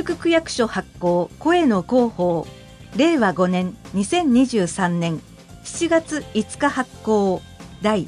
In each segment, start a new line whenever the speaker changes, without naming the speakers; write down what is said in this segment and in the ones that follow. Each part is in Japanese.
宿区役所発行声の広報令和5年2023年7月5日発行第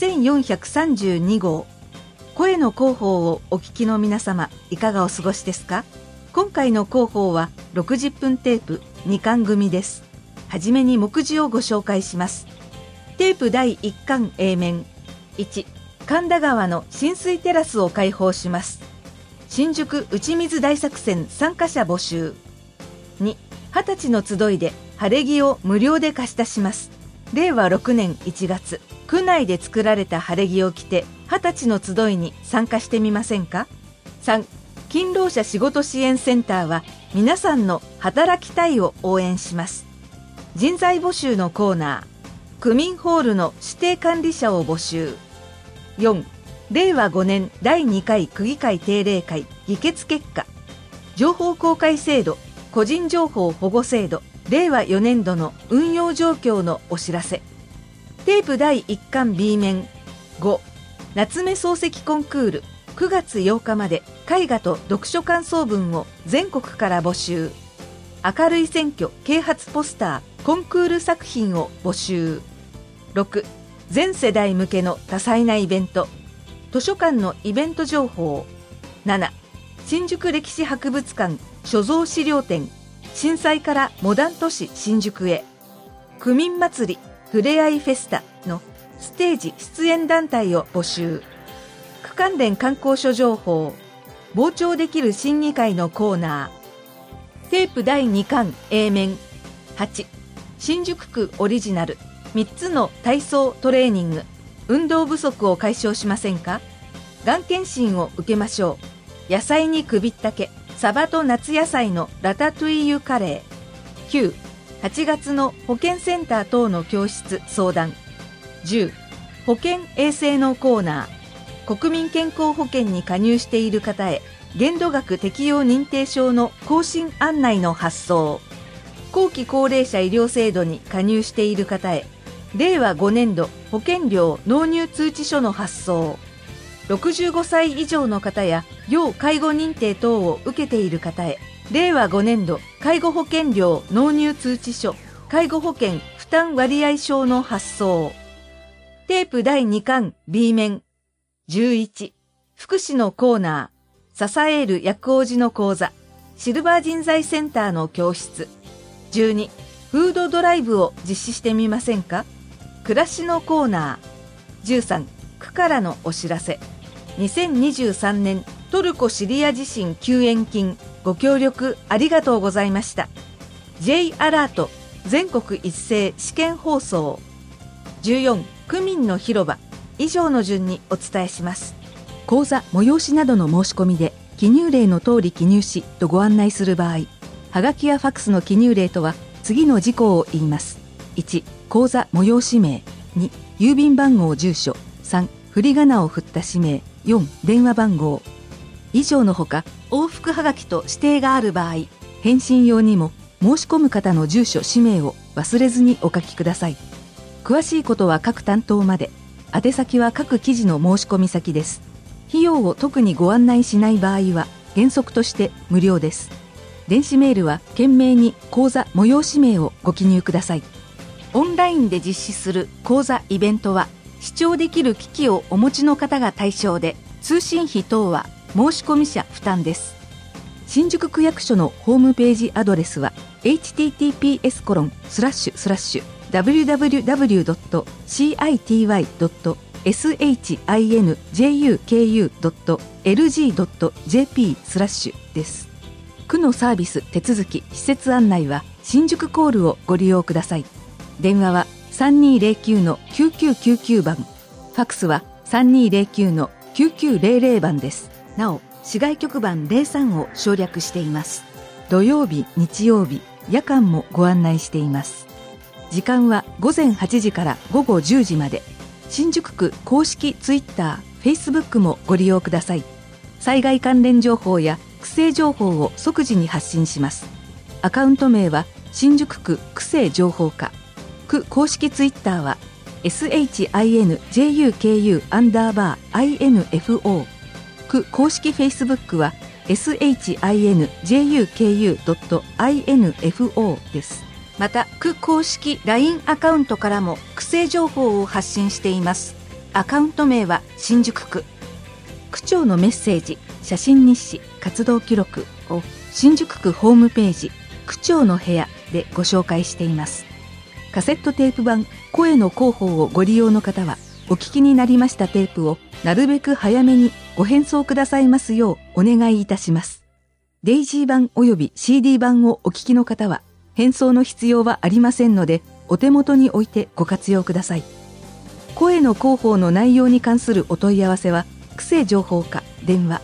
2432号声の広報をお聞きの皆様、いかがお過ごしですか？今回の広報は60分テープ2巻組です。はじめに目次をご紹介します。テープ第1巻 A 面。1、神田川の浸水テラスを開放します。新宿打ち水大作戦参加者募集。2、20歳の集いで晴れ着を無料で貸し出します。令和6年1月、区内で作られた晴れ着を着て20歳の集いに参加してみませんか？ 3、勤労者仕事支援センターは皆さんの働きたいを応援します。人材募集のコーナー、区民ホールの指定管理者を募集。4、令和5年第2回区議会定例会議決結果、情報公開制度、個人情報保護制度、令和4年度の運用状況のお知らせ。テープ第1巻 B 面。5、夏目漱石コンクール9月8日まで絵画と読書感想文を全国から募集。明るい選挙啓発ポスターコンクール作品を募集。6、全世代向けの多彩なイベント、図書館のイベント情報。7、新宿歴史博物館所蔵資料展、震災からモダン都市新宿へ。区民祭りふれあいフェスタのステージ出演団体を募集。区関連観光所情報、傍聴できる審議会のコーナー。テープ第2巻 A 面。8、新宿区オリジナル3つの体操トレーニング、運動不足を解消しませんか？がん検診を受けましょう。野菜に首ったけ、サバと夏野菜のラタトゥイユカレー。9、8月の保健センター等の教室相談。10、保健衛生のコーナー、国民健康保険に加入している方へ限度額適用認定証の更新案内の発送。後期高齢者医療制度に加入している方へ令和5年度保険料納入通知書の発送。65歳以上の方や要介護認定等を受けている方へ令和5年度介護保険料納入通知書介護保険負担割合証の発送。テープ第2巻 B 面。11、福祉のコーナー、支える薬王子の講座、シルバー人材センターの教室。12、フードドライブを実施してみませんか？暮らしのコーナー。13、区からのお知らせ。2023年トルコシリア地震救援金ご協力ありがとうございました。 J アラート全国一斉試験放送。14、区民の広場。以上の順にお伝えします。講座催しなどの申し込みで記入例の通り記入しとご案内する場合、はがきやファックスの記入例とは次の事項を言います。1、講座催し名。2、郵便番号住所。3、振り仮名を振った氏名。4、電話番号。以上のほか往復はがきと指定がある場合、返信用にも申し込む方の住所氏名を忘れずにお書きください。詳しいことは各担当まで。宛先は各記事の申し込み先です。費用を特にご案内しない場合は原則として無料です。電子メールは懸命に講座催し名をご記入ください。オンラインで実施する講座イベントは視聴できる機器をお持ちの方が対象で、通信費等は申し込み者負担です。新宿区役所のホームページアドレスは https://www.city.sinjuku.lg.jp/ です。区のサービス手続き施設案内は新宿コールをご利用ください。電話は3209-9999番、ファックスは3209-9900番です。なお、市外局番03を省略しています。土曜日、日曜日、夜間もご案内しています。時間は午前8時から午後10時まで。新宿区公式ツイッター、フェイスブックもご利用ください。災害関連情報や区政情報を即時に発信します。アカウント名は新宿区区政情報課。区公式ツイッターは SHINJUKU_INFO。区公式フェイスブックは shinjuku.info です。また、区公式 LINE アカウントからも区政情報を発信しています。アカウント名は新宿区。区長のメッセージ、写真日誌、活動記録を新宿区ホームページ、区長の部屋でご紹介しています。カセットテープ版声の広報をご利用の方は、お聞きになりましたテープをなるべく早めにご返送くださいますようお願いいたします。デイジー版および CD 版をお聞きの方は、返送の必要はありませんので、お手元に置いてご活用ください。声の広報の内容に関するお問い合わせは、区政情報課電話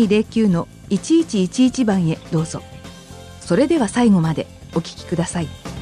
3209-1111 番へどうぞ。それでは最後までお聞きください。